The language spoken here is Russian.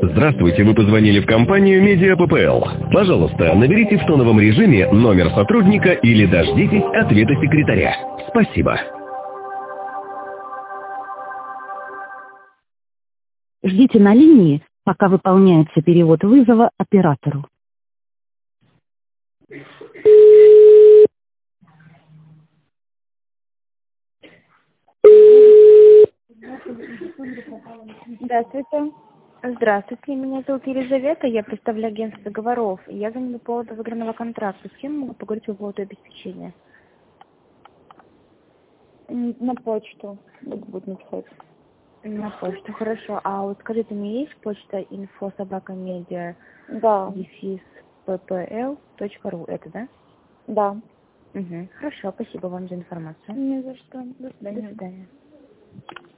Здравствуйте, вы позвонили в компанию Media PPL. Пожалуйста, наберите в тоновом режиме номер сотрудника или дождитесь ответа секретаря. Спасибо. Ждите на линии, пока выполняется перевод вызова оператору. Здравствуйте. Здравствуйте, меня зовут Елизавета, я представляю агентство договоров. Я звоню по поводу выигранного контракта. С кем могу поговорить по поводу обеспечения? На почту будет написать. На почту, хорошо. А вот скажите, у меня есть почта info@media Да. ppl.ru, это, да? Да. Угу. Хорошо, спасибо вам за информацию. Не за что. До До свидания. свидания.